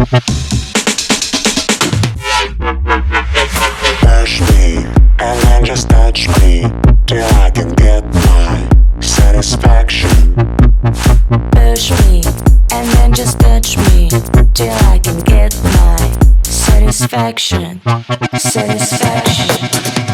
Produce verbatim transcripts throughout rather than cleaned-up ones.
Push me, and then just touch me, till I can get my satisfaction. Push me, and then just touch me, till I can get my satisfaction. Satisfaction.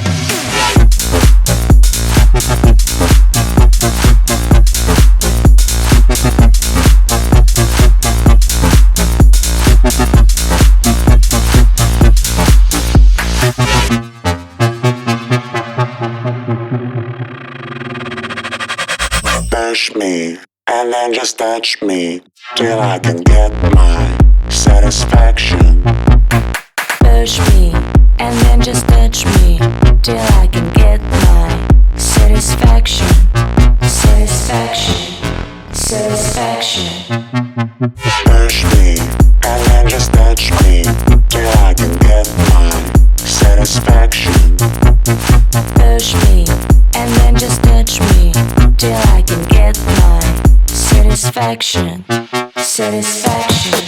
Push me, and then just touch me, till I can get my satisfaction. Push me, and then just touch me, till I can get my satisfaction. Satisfaction. Satisfaction. Push me, and then just touch me, till I can get my satisfaction. Push me, and then just touch me, till I can get my satisfaction. Satisfaction.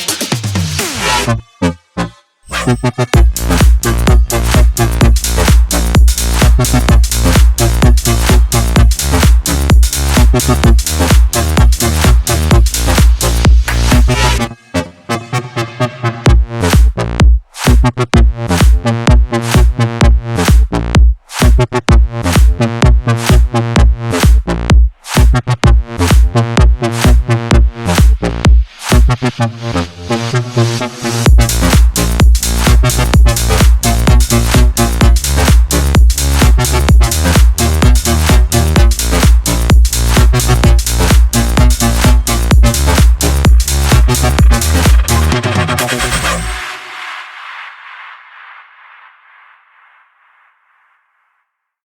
Thank you.